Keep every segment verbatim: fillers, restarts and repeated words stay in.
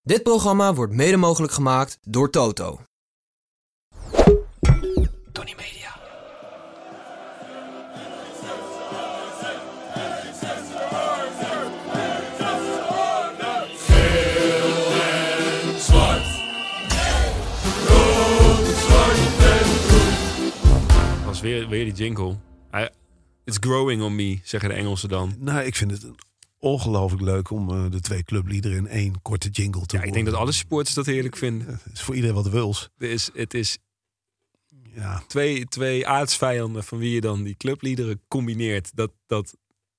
Dit programma wordt mede mogelijk gemaakt door Toto. Tony Media. Was weer, weer die jingle. I, it's growing on me, zeggen de Engelsen dan. Nou, ik vind het ongelooflijk leuk om uh, de twee clubliederen in één korte jingle te Ja, ik denk dat alle supporters dat heerlijk vinden. Het is voor iedereen wat wils. Het is, het is ja. twee, twee aardsvijanden van wie je dan die clubliederen combineert. Dat, dat,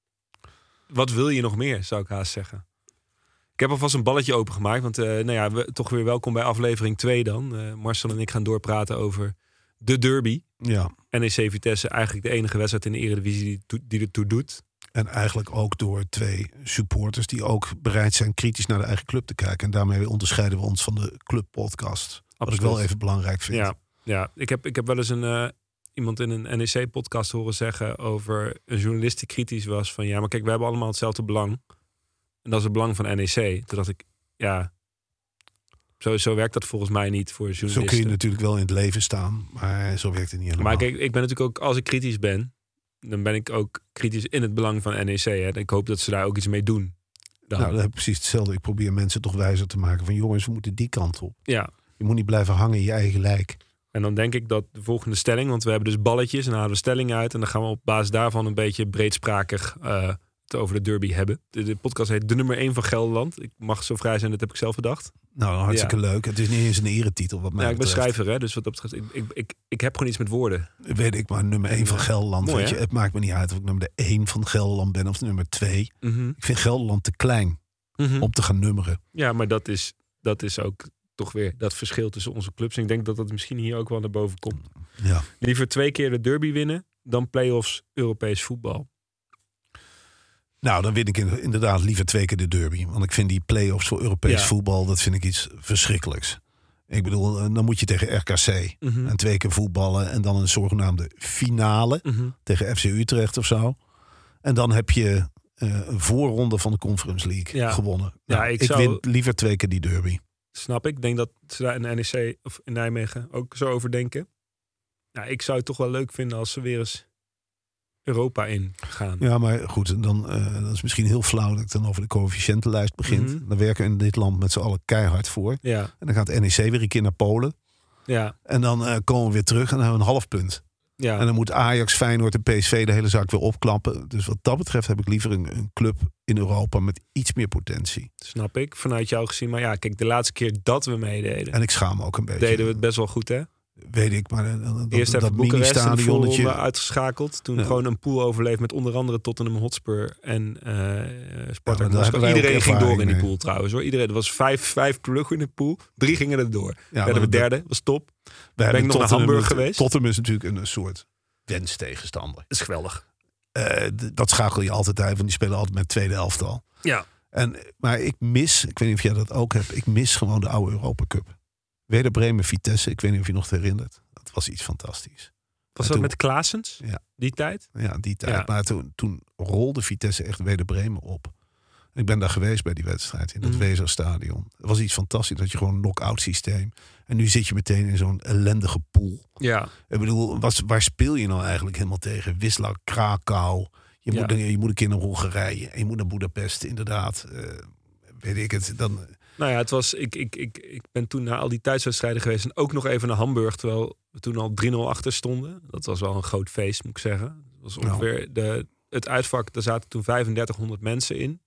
wat wil je nog meer, zou ik haast zeggen. Ik heb alvast een balletje opengemaakt. Want uh, nou ja, we, toch weer welkom bij aflevering twee dan. Uh, Marcel en ik gaan doorpraten over de derby. Ja. N E C Vitesse, eigenlijk de enige wedstrijd in de Eredivisie die, die ertoe doet. En eigenlijk ook door twee supporters die ook bereid zijn kritisch naar de eigen club te kijken. En daarmee onderscheiden we ons van de clubpodcast. Wat ik wel even belangrijk vind. Ja, ja. Ik, heb, ik heb wel eens een, uh, iemand in een N E C-podcast horen zeggen over een journalist die kritisch was van ja, maar kijk, we hebben allemaal hetzelfde belang. En dat is het belang van N E C. Toen dacht ik, ja, zo, zo werkt dat volgens mij niet voor journalisten. Zo kun je natuurlijk wel in het leven staan, maar zo werkt het niet helemaal. Maar kijk, ik ben natuurlijk ook, als ik kritisch ben, dan ben ik ook kritisch in het belang van N E C. Hè. Ik hoop dat ze daar ook iets mee doen. Dan. Nou, dat is precies hetzelfde. Ik probeer mensen toch wijzer te maken van jongens, we moeten die kant op. Ja. Je moet niet blijven hangen in je eigen lijk. En dan denk ik dat de volgende stelling, want we hebben dus balletjes en dan halen we stellingen uit. En dan gaan we op basis daarvan een beetje breedsprakig uh, het over de derby hebben. De, de podcast heet De Nummer één van Gelderland. Ik mag zo vrij zijn, dat heb ik zelf bedacht. Nou, hartstikke ja. leuk. Het is niet eens een eretitel wat mij Ja, ik ben betreft. schrijver, hè, dus wat dat betreft, ik, ik, ik, ik heb gewoon iets met woorden. Weet ik, maar nummer één van Gelderland. Mooi, weet je, hè? het maakt me niet uit of ik nummer één van Gelderland ben of nummer twee. Mm-hmm. Ik vind Gelderland te klein Mm-hmm. om te gaan nummeren. Ja, maar dat is, dat is ook toch weer dat verschil tussen onze clubs. En ik denk dat dat misschien hier ook wel naar boven komt. Ja. Liever twee keer de derby winnen dan play-offs Europees voetbal. Nou, dan win ik inderdaad liever twee keer de derby. Want ik vind die play-offs voor Europees Ja. voetbal, dat vind ik iets verschrikkelijks. Ik bedoel, dan moet je tegen R K C Mm-hmm. en twee keer voetballen. En dan een zogenaamde finale Mm-hmm. tegen F C Utrecht of zo. En dan heb je uh, een voorronde van de Conference League Ja. gewonnen. Ja, Nou, ik ik zou- win liever twee keer die derby. Snap ik. Ik denk dat ze daar in de N E C of in Nijmegen ook zo over denken. Nou, ik zou het toch wel leuk vinden als ze weer eens Europa in gaan. Ja, maar goed, dan, uh, dat is misschien heel flauw dat ik dan over de coëfficiëntenlijst begint. Mhm. Dan werken we in dit land met z'n allen keihard voor. Ja, En dan gaat N E C weer een keer naar Polen. ja, En dan uh, komen we weer terug en dan hebben we een half punt. ja. En dan moet Ajax, Feyenoord en P S V de hele zaak weer opklappen. Dus wat dat betreft heb ik liever een, een club in Europa met iets meer potentie. Snap ik. Vanuit jou gezien. Maar ja, kijk, de laatste keer dat we meededen, En ik schaam me ook een beetje. deden we het best wel goed, hè? Weet ik, maar uh, dat, Eerst dat, even dat Boekarest in de mini-stadionnetje. voorronde uitgeschakeld. Toen Ja. gewoon een pool overleefd met onder andere Tottenham Hotspur en uh, Ja, Spartak maar daar hebben wij Iedereen ook ging door ervaring in die mee. pool trouwens, hoor. Iedereen, er was vijf, vijf ploegen in de pool. Drie gingen er door. Ja, Werden we maar derde, was top. we ben hebben ik nog naar Tottenham- Hamburg geweest. Tottenham is natuurlijk een, een soort wenstegenstander. Dat is geweldig. Uh, d- dat schakel je altijd uit, want die spelen altijd met tweede elftal. Ja. En, maar ik mis, ik weet niet of jij dat ook hebt, ik mis gewoon de oude Europa Cup. Werder Bremen Vitesse, ik weet niet of je nog het herinnert. Dat was iets fantastisch. Was En dat toen- met Klaasens? Ja. Die tijd? Ja, die tijd. Ja. Maar toen, toen rolde Vitesse echt Werder Bremen op. En ik ben daar geweest bij die wedstrijd in dat Mm. Weserstadion. Het was iets fantastisch dat je gewoon een knock-out systeem. En nu zit je meteen in zo'n ellendige pool. Ja. Ik bedoel, was, waar speel je nou eigenlijk helemaal tegen? Wisla, Krakau. Je, Ja. moet, je moet een keer naar Hongarije. En je moet naar Boedapest, inderdaad. Uh, weet ik het. Dan, Nou ja, het was, ik, ik, ik, ik ben toen naar al die thuiswedstrijden geweest. En ook nog even naar Hamburg, terwijl we toen al drie nul achter stonden. Dat was wel een groot feest, moet ik zeggen. Het was ongeveer de, het uitvak, daar zaten toen vijfendertighonderd mensen in.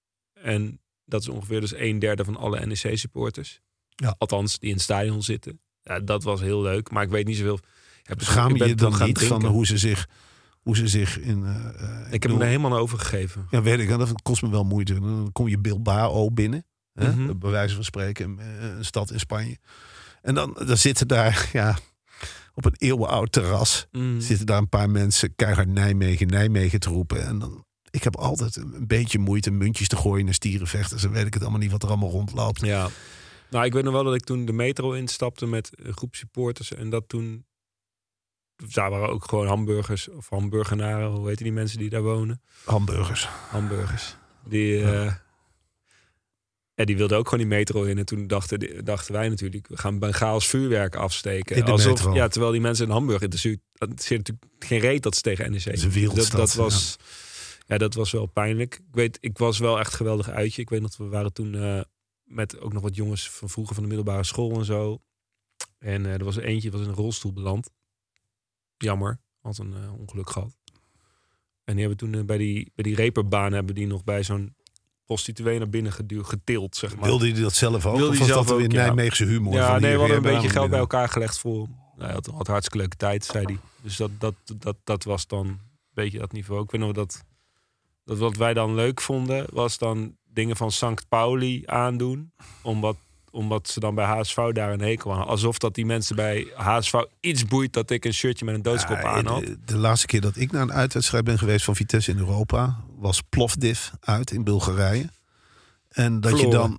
En dat is ongeveer dus een derde van alle N E C-supporters. Ja. Althans, die in het stadion zitten. Ja, dat was heel leuk, maar ik weet niet zoveel. Ja, schaam ik je ben je toen dan gaan niet drinken. van hoe ze zich, hoe ze zich in... Uh, uh, Ik, ik heb bedoel- me er helemaal naar overgegeven. Ja, weet ik. En dat kost me wel moeite. Dan kom je Bilbao binnen. Hè? Mhm. Bij wijze van spreken. Een, een stad in Spanje. En dan, dan zitten daar... Ja, op een eeuwenoud terras. Mm. Zitten daar een paar mensen keihard Nijmegen, Nijmegen te roepen. En dan... Ik heb altijd een beetje moeite muntjes te gooien naar stierenvechters. Dan weet ik het allemaal niet wat er allemaal rondloopt. Ja. Nou, ik weet nog wel dat ik toen de metro instapte met een groep supporters. En dat toen... Daar waren ook gewoon hamburgers of hamburgenaren. Hoe heten die mensen die daar wonen? Hamburgers. Hamburgers. Die... Uh, En die wilde ook gewoon die metro in. En toen dachten, dachten wij natuurlijk, we gaan Bengaals vuurwerk afsteken. In de Alsof, metro. Ja, terwijl die mensen in Hamburg, het is natuurlijk geen reet dat ze tegen N E C. Dat is een wereldstad, Dat, dat was, ja. ja, dat was wel pijnlijk. Ik weet, ik was wel echt geweldig uitje. Ik weet nog, we waren toen uh, met ook nog wat jongens van vroeger van de middelbare school en zo. En uh, er was er eentje, was in een rolstoel beland. Jammer, had een uh, ongeluk gehad. En die hebben toen uh, bij die bij die reperbaan hebben die nog bij zo'n prostituee naar binnen geduwd, getild, zeg maar. Wilde hij dat zelf ook? Wilde of was zelf dat weer ook, ja. Nijmeegse humor? Ja, van nee, hier, we hadden een weer beetje geld bij binnen? elkaar gelegd voor hem. Hij had, had hartstikke leuke tijd, zei hij. Dus dat, dat, dat, dat was dan een beetje dat niveau. Ik weet nog dat, dat wat wij dan leuk vonden, was dan dingen van Sankt Pauli aandoen. Omdat, omdat ze dan bij H S V daar een hekel hadden. Alsof dat die mensen bij H S V iets boeit dat ik een shirtje met een doodskop Ja, aan had. de, de laatste keer dat ik naar een uitwedstrijd ben geweest van Vitesse in Europa, was Plovdiv uit in Bulgarije. En dat Verloren. je dan,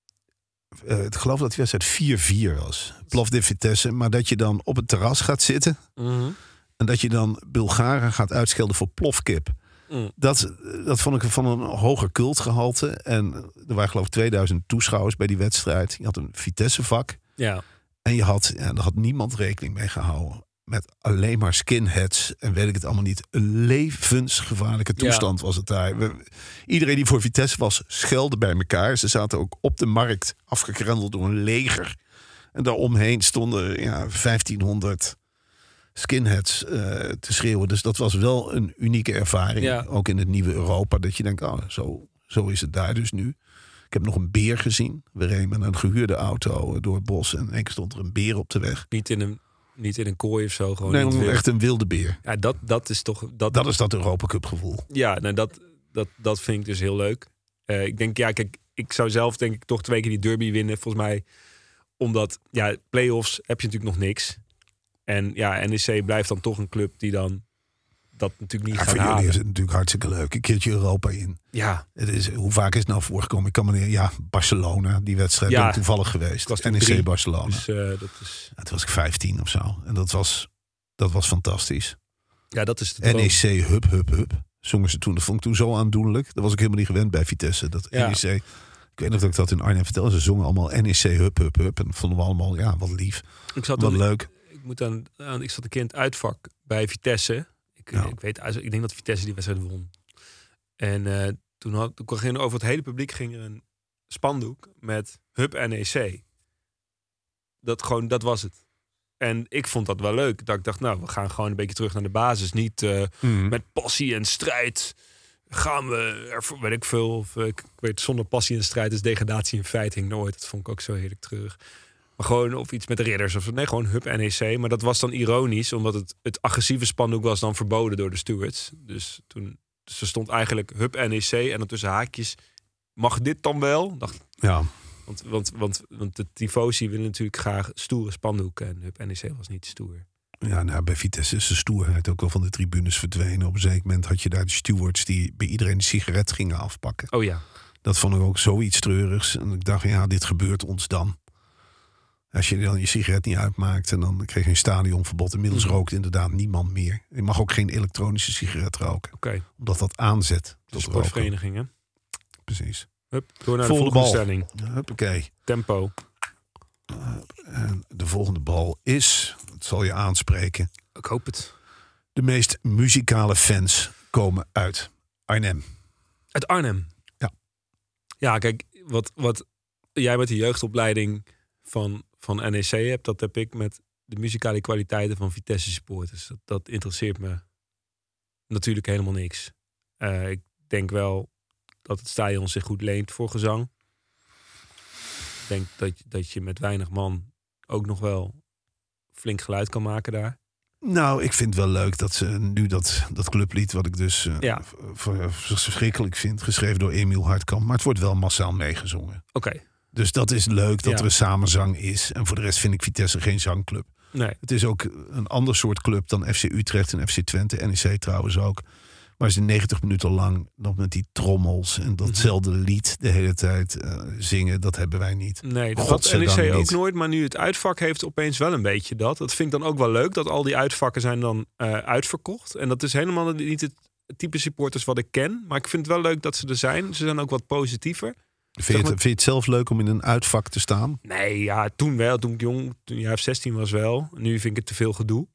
uh, ik geloof dat die wedstrijd vier vier was. Plovdiv Vitesse, maar dat je dan op het terras gaat zitten Mm-hmm. en dat je dan Bulgaren gaat uitschelden voor plofkip. Mm. Dat, dat vond ik van een hoger cultgehalte. En er waren geloof ik tweeduizend toeschouwers bij die wedstrijd. Je had een Vitesse-vak. Ja. En je had, ja, daar had niemand rekening mee gehouden. Met alleen maar skinheads en weet ik het allemaal niet. Een levensgevaarlijke toestand ja. was het daar. We, iedereen die voor Vitesse was, schelde bij elkaar. Ze zaten ook op de markt afgekrendeld door een leger. En daaromheen stonden ja, vijftienhonderd skinheads uh, te schreeuwen. Dus dat was wel een unieke ervaring. Ja. Ook in het nieuwe Europa. Dat je denkt, oh, zo, zo is het daar dus nu. Ik heb nog een beer gezien. We reden met een gehuurde auto door het bos. En in één keer stond er een beer op de weg. Niet in een, niet in een kooi of zo. Gewoon Nee, in het wild. echt een wilde beer. Ja, dat, dat is toch... Dat, Dat is dat Europa Cup gevoel. Ja, nou, dat, dat, dat vind ik dus heel leuk. Uh, ik denk, ja, kijk, ik zou zelf denk ik toch twee keer die derby winnen. Volgens mij, omdat, ja, play-offs heb je natuurlijk nog niks. En ja, N E C blijft dan toch een club die dan dat natuurlijk niet Ja, gaat voor jullie halen. is het natuurlijk hartstikke leuk. Een keertje Europa in. Ja, Het is, hoe vaak is het nou voorgekomen? Ik kan me, ja, Barcelona, die wedstrijd Ja, ben ik toevallig geweest. ik was toen N E C drie, Barcelona. dus uh, dat is... Ja, toen was ik vijftien of zo. En dat was, dat was fantastisch. Ja, dat is de N droom. E C Hup Hup Hup. Zongen ze toen. Dat vond ik toen zo aandoenlijk. Dat was ik helemaal niet gewend bij Vitesse. Dat Ja. N E C... Ik weet nog dat ik dat in Arnhem vertelde. Ze zongen allemaal N E C Hup Hup Hup. En dat vonden we allemaal, ja, wat lief. Ik zat Wat toen, leuk. Ik moet aan, aan, ik zat een keer in het uitvak bij Vitesse. Ik, Ja. ik weet, ik denk dat Vitesse die wedstrijd won. En uh, toen had, toen ging over het hele publiek ging er een spandoek met Hup N E C. Dat gewoon, dat was het. En ik vond dat wel leuk. Dat ik dacht, nou, we gaan gewoon een beetje terug naar de basis. Niet uh, Mm. met passie en strijd gaan we ervoor, weet ik veel. Of, ik, ik weet, zonder passie en strijd is degradatie in feite hing nooit. Dat vond ik ook zo heerlijk terug. Maar gewoon of iets met de ridders of nee, gewoon Hup N E C. Maar dat was dan ironisch, omdat het, het agressieve spandoek was dan verboden door de stewards. Dus toen dus er stond eigenlijk Hup N E C en dan tussen haakjes, mag dit dan wel? Dacht, Ja. want, want, want, want de tifosi willen natuurlijk graag stoere spandoeken en Hup N E C was niet stoer. Ja, nou, bij Vitesse is de stoerheid ook wel van de tribunes verdwenen. Op een zeker moment had je daar de stewards die bij iedereen de sigaret gingen afpakken. Oh ja. Dat vond ik ook zoiets treurigs. En ik dacht, ja, dit gebeurt ons dan. Als je dan je sigaret niet uitmaakt en dan kreeg je een stadionverbod. Inmiddels rookt inderdaad niemand meer. Je mag ook geen elektronische sigaret roken. Oké. Okay. Omdat dat aanzet De tot sportvereniging, hè? Precies. Hup, door naar Vol de de volgende bal. stelling. Huppakee. Tempo. Uh, en de volgende bal is, het zal je aanspreken. Ik hoop het. De meest muzikale fans komen uit Arnhem. Uit Arnhem? Ja. Ja, kijk, wat, wat jij met de jeugdopleiding van, van N E C hebt, dat heb ik met de muzikale kwaliteiten van Vitesse supporters. Dat, dat interesseert me natuurlijk helemaal niks. Uh, ik denk wel dat het stadion zich goed leent voor gezang. Ik denk dat, dat je met weinig man ook nog wel flink geluid kan maken daar. Nou, ik vind het wel leuk dat ze nu dat, dat clublied, wat ik dus uh, ja. verschrikkelijk vind, geschreven door Emiel Hartkamp. Maar het wordt wel massaal meegezongen. Oké. Okay. Dus dat is leuk dat ja. er een samenzang is. En voor de rest vind ik Vitesse geen zangclub. Nee. Het is ook een ander soort club dan F C Utrecht en F C Twente. N E C trouwens ook. Maar ze negentig minuten lang nog met die trommels en datzelfde lied de hele tijd uh, zingen, dat hebben wij niet. Nee, dat had N E C ook nooit. Maar nu het uitvak heeft opeens wel een beetje dat. Dat vind ik dan ook wel leuk, dat al die uitvakken zijn dan uh, uitverkocht. En dat is helemaal niet het type supporters wat ik ken. Maar ik vind het wel leuk dat ze er zijn. Ze zijn ook wat positiever. Vind je, het, vind je het zelf leuk om in een uitvak te staan? Nee, ja, toen wel. Toen ik jong, toen jaar zestien was wel. Nu vind ik het te veel gedoe.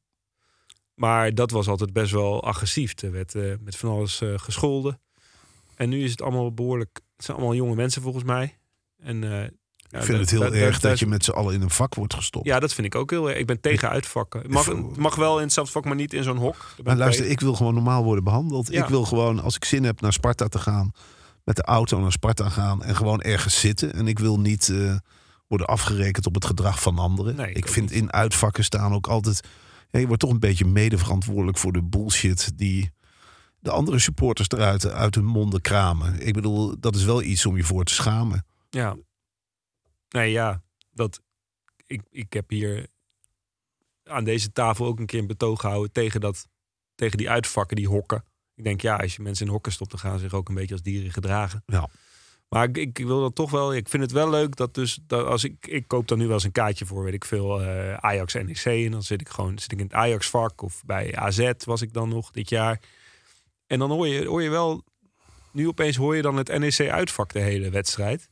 Maar dat was altijd best wel agressief. Er werd uh, met van alles uh, gescholden. En nu is het allemaal behoorlijk... Het zijn allemaal jonge mensen volgens mij. En, uh, ik ja, vind het heel dat, erg dat, dat je met z'n allen in een vak wordt gestopt. Ja, dat vind ik ook heel erg. Ik ben tegen uitvakken. Het mag, het mag wel in hetzelfde vak, maar niet in zo'n hok. Maar luister, tegen. Ik wil gewoon normaal worden behandeld. Ja. Ik wil gewoon, als ik zin heb naar Sparta te gaan... met de auto naar Sparta gaan en gewoon ergens zitten. En ik wil niet uh, worden afgerekend op het gedrag van anderen. Nee, ik, ik vind niet. In uitvakken staan ook altijd... Ja, je wordt toch een beetje medeverantwoordelijk voor de bullshit... die de andere supporters eruit uit hun monden kramen. Ik bedoel, dat is wel iets om je voor te schamen. Ja. Nee, ja. Dat, ik, ik heb hier aan deze tafel ook een keer een betoog gehouden... tegen, dat, tegen die uitvakken, die hokken. Ik denk, ja, als je mensen in hokken stopt... dan gaan ze zich ook een beetje als dieren gedragen. Ja. Maar ik, ik wil dat toch wel... Ik vind het wel leuk dat dus... Dat als ik, ik koop dan nu wel eens een kaartje voor, weet ik veel... Uh, Ajax N E C. En dan zit ik gewoon zit ik in het Ajax-vak. Of bij A Z was ik dan nog dit jaar. En dan hoor je, hoor je wel... Nu opeens hoor je dan het N E C uitvak de hele wedstrijd.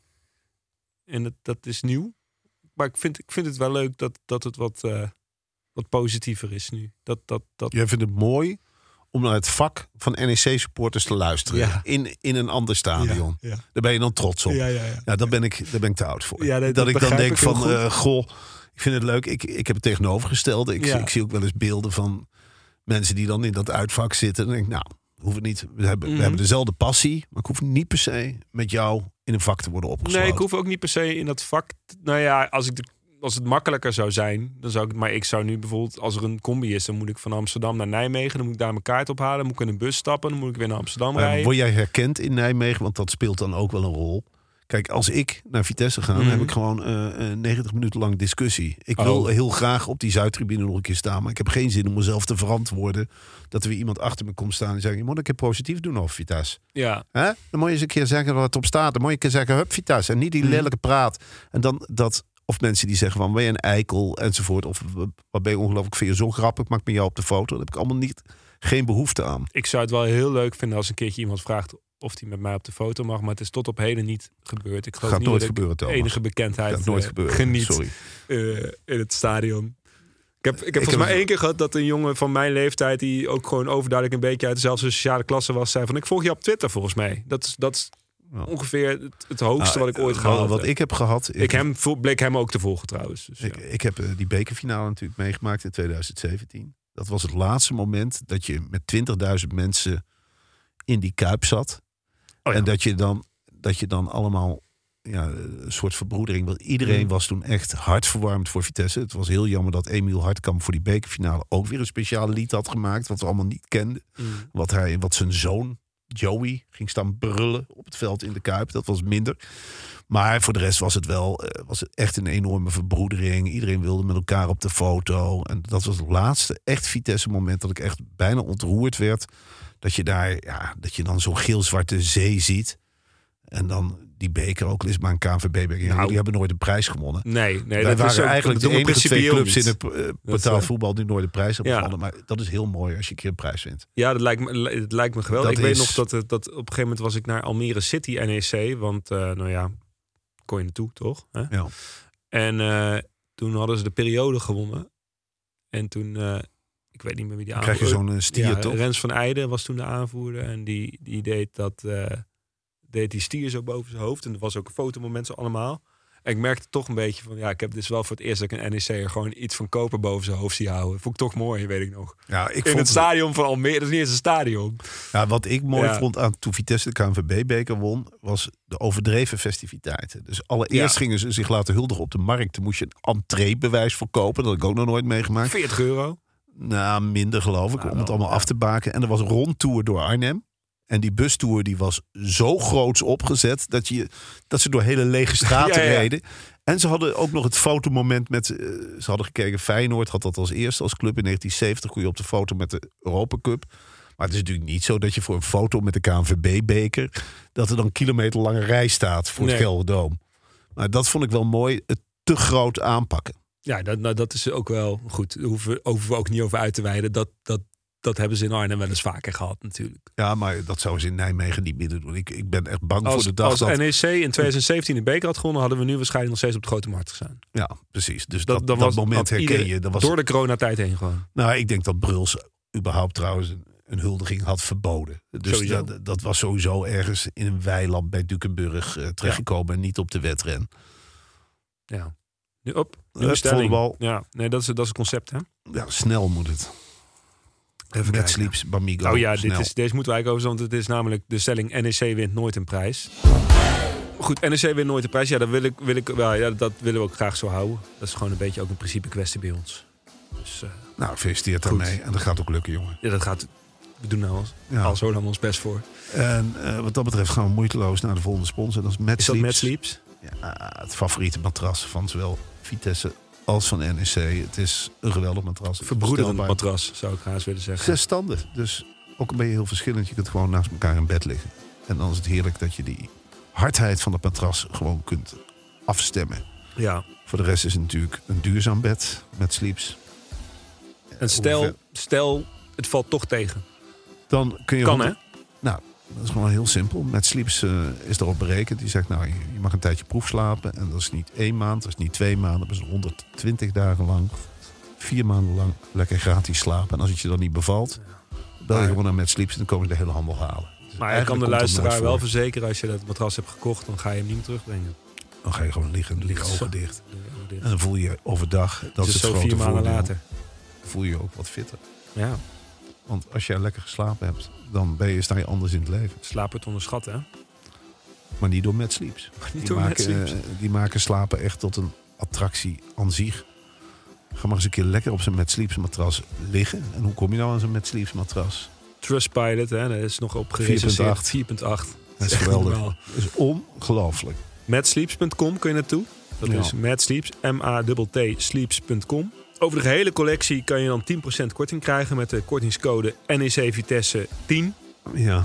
En dat, dat is nieuw. Maar ik vind, ik vind het wel leuk dat, dat het wat, uh, wat positiever is nu. Dat, dat, dat... Jij vindt het mooi... om naar het vak van N E C-supporters te luisteren. Ja. In, in een ander stadion. Ja, ja. Daar ben je dan trots op. Ja, ja, ja. Ja, daar, ben ik, daar ben ik te oud voor. Ja, dat, dat, dat ik dan denk ik van, uh, goh, ik vind het leuk. Ik, ik heb het tegenovergestelde. Ik, ja. ik zie ook wel eens beelden van mensen die dan in dat uitvak zitten. En denk ik, nou, hoef het niet. We hebben, mm-hmm. we hebben dezelfde passie. Maar ik hoef niet per se met jou in een vak te worden opgesloten. Nee, ik hoef ook niet per se in dat vak... Nou ja, als ik de Als het makkelijker zou zijn, dan zou ik... Maar ik zou nu bijvoorbeeld, als er een combi is... dan moet ik van Amsterdam naar Nijmegen. Dan moet ik daar mijn kaart ophalen. Dan moet ik in een bus stappen. Dan moet ik weer naar Amsterdam maar rijden. Word jij herkend in Nijmegen? Want dat speelt dan ook wel een rol. Kijk, als ik naar Vitesse ga... Mm. dan heb ik gewoon uh, negentig minuten lang discussie. Ik wil oh. heel graag op die Zuidtribune nog een keer staan. Maar ik heb geen zin om mezelf te verantwoorden... dat er weer iemand achter me komt staan en zegt... je moet een keer positief doen over Vitesse. Ja. Hè? Dan moet je eens een keer zeggen wat het op staat. Dan moet je een keer zeggen, hup Vitesse. En niet die mm. lelijke praat. En dan dat... Of mensen die zeggen van, ben je een eikel enzovoort. Of wat ben je ongelooflijk, vind je zo grappig, maak me jou op de foto. Daar heb ik allemaal niet, geen behoefte aan. Ik zou het wel heel leuk vinden als een keertje iemand vraagt of hij met mij op de foto mag. Maar het is tot op heden niet gebeurd. Ik geloof gaat niet nooit dat gebeuren, ik enige bekendheid gaat nooit gebeuren. geniet Sorry. Uh, in het stadion. Ik heb, ik heb ik volgens mij één keer gehad dat een jongen van mijn leeftijd... die ook gewoon overduidelijk een beetje uit dezelfde sociale klasse was... zei van, ik volg je op Twitter volgens mij. Dat is... Dat is Ja. ongeveer het, het hoogste nou, wat ik ooit gehad heb. Wat ik heb gehad... Ik, ik hem, bleek hem ook te volgen trouwens. Dus ik, ja. ik heb uh, die bekerfinale natuurlijk meegemaakt in tweeduizend zeventien. Dat was het laatste moment dat je met twintigduizend mensen in die Kuip zat. Oh ja. En dat je dan, dat je dan allemaal ja, een soort verbroedering... Want iedereen mm. was toen echt hartverwarmd voor Vitesse. Het was heel jammer dat Emiel Hartkamp voor die bekerfinale... ook weer een speciale lied had gemaakt... wat we allemaal niet kenden. Mm. Wat, hij, wat zijn zoon... Joey ging staan brullen op het veld in de Kuip. Dat was minder. Maar voor de rest was het wel uh, was het echt een enorme verbroedering. Iedereen wilde met elkaar op de foto. En dat was het laatste echt Vitesse moment dat ik echt bijna ontroerd werd. Dat je daar, ja, dat je dan zo'n geel-zwarte zee ziet. En dan die beker, ook al is maar een K N V B-beker. Ja, nou, die hebben nooit een prijs gewonnen. Nee, nee Wij dat waren is ook, eigenlijk de enige twee clubs niet. in het uh, betaald uh, voetbal die nooit een prijs hebben ja. gewonnen. Maar dat is heel mooi als je een keer een prijs wint. Ja, dat lijkt me, het lijkt me geweldig. Dat ik is... weet nog dat, dat op een gegeven moment was ik naar Almere City N E C. Want, uh, nou ja, kon je naartoe, toch? Hè? Ja. En uh, toen hadden ze de periode gewonnen. En toen... Uh, ik weet niet meer wie die aanvoerder... Krijg je zo'n stier, ja, toch? Rens van Eijden was toen de aanvoerder. En die, die deed dat... Uh, deed die stier zo boven zijn hoofd. En er was ook een fotomoment zo allemaal. En ik merkte toch een beetje van... ja, ik heb dus wel voor het eerst dat ik een N E C'er gewoon iets van koper boven zijn hoofd zie houden. Vond ik toch mooi, weet ik nog. Ja, ik In vond het stadion van Almere, dat is niet eens een stadion. Ja, wat ik mooi ja. vond aan toen Vitesse de K N V B-beker won... was de overdreven festiviteiten. Dus allereerst ja. gingen ze zich laten huldigen op de markt. Toen moest je een entreebewijs voor kopen. Dat heb ik ook nog nooit meegemaakt. veertig euro? Nou, minder geloof ik, nou, om het allemaal ja. af te baken. En er was een rondtour door Arnhem. En die bustour die was zo groots opgezet dat, je, dat ze door hele lege straten ja, ja. reden. En ze hadden ook nog het fotomoment met... Uh, ze hadden gekeken, Feyenoord had dat als eerste als club. In negentien zeventig kon je op de foto met de Europa Cup. Maar het is natuurlijk niet zo dat je voor een foto met de K N V B-beker... dat er dan kilometerlange rij staat voor nee. het Gelderdoom. Maar dat vond ik wel mooi, het te groot aanpakken. Ja, dat, nou, dat is ook wel goed. Daar hoeven, hoeven we ook niet over uit te wijden. Dat... dat dat hebben ze in Arnhem wel eens vaker gehad natuurlijk. Ja, maar dat zouden ze in Nijmegen niet meer doen. Ik, ik ben echt bang als, voor de dag als dat... N E C in twintig zeventien de beker had gewonnen, hadden we nu waarschijnlijk nog steeds op de grote markt gestaan. Ja, precies. Dus Dat, dat, dat, dat, was, moment herken ieder, je. Dat was, door de coronatijd heen gewoon. Nou, ik denk dat Bruls überhaupt trouwens een, een huldiging had verboden. Dus dat, dat was sowieso ergens in een weiland bij Dukenburg uh, terechtgekomen ja. en niet op de wedren. Ja. Nu op, nieuwe stelling. Ja, nee, dat is, dat is het concept, hè? Ja, snel moet het. Even Met Sleeps, Bamigo. Oh ja, dit is, deze moeten wij ook over, want het is namelijk de stelling N E C wint nooit een prijs. Goed, N E C wint nooit een prijs. Ja, dat, wil ik, wil ik, well, ja, dat willen we ook graag zo houden. Dat is gewoon een beetje ook een principe kwestie bij ons. Dus, uh, nou, gefeliciteerd daarmee. En dat gaat ook lukken, jongen. Ja, dat gaat... We doen nou al, ja. al zo lang ons best voor. En uh, wat dat betreft gaan we moeiteloos naar de volgende sponsor. Dat is Mad Is dat Mad Sleeps? Ja, het favoriete matras van zowel Vitesse als van N E C. Het is een geweldig matras. Verbroederend matras, zou ik haast willen zeggen. Zes standen. Dus ook een beetje heel verschillend. Je kunt gewoon naast elkaar in bed liggen. En dan is het heerlijk dat je die hardheid van het matras gewoon kunt afstemmen. Ja. Voor de rest is het natuurlijk een duurzaam bed met Sleeps. En stel, stel het valt toch tegen. Dan kun je... Kan, rond... hè? Nou, dat is gewoon heel simpel. Met Sleeps uh, is erop berekend. Die zegt, nou, je, je mag een tijdje proef slapen. En dat is niet één maand, dat is niet twee maanden. Dat is honderdtwintig dagen lang. Vier maanden lang lekker gratis slapen. En als het je dan niet bevalt, bel je gewoon naar Met Sleeps en dan komen ze de hele handel halen. Dus maar je kan de luisteraar wel verzekeren, als je dat matras hebt gekocht, dan ga je hem niet meer terugbrengen. Dan ga je gewoon liggen, liggen ogen dicht. dicht. En dan voel je overdag, dat dus is het zo grote vier maanden voordeel, later. voel je je ook wat fitter. Ja. Want als jij lekker geslapen hebt, dan ben je, sta je anders in het leven. Slaap wordt onderschat, hè? Maar niet door Met Sleeps. Maar niet die, door maken, Met Sleeps. Uh, die maken slapen echt tot een attractie aan zich. Ga maar eens een keer lekker op zijn Met Sleeps matras liggen. En hoe kom je nou aan zo'n Met Sleeps matras? Trustpilot, hè? Dat is nog op gerecenseerd. vier komma acht. Dat is geweldig. Dat is ongelooflijk. madsleeps punt com kun je naartoe. Dat ja. is Madsleeps, M A T T sleeps punt com. Over de gehele collectie kan je dan tien procent korting krijgen met de kortingscode N E C Vitesse tien. Ja.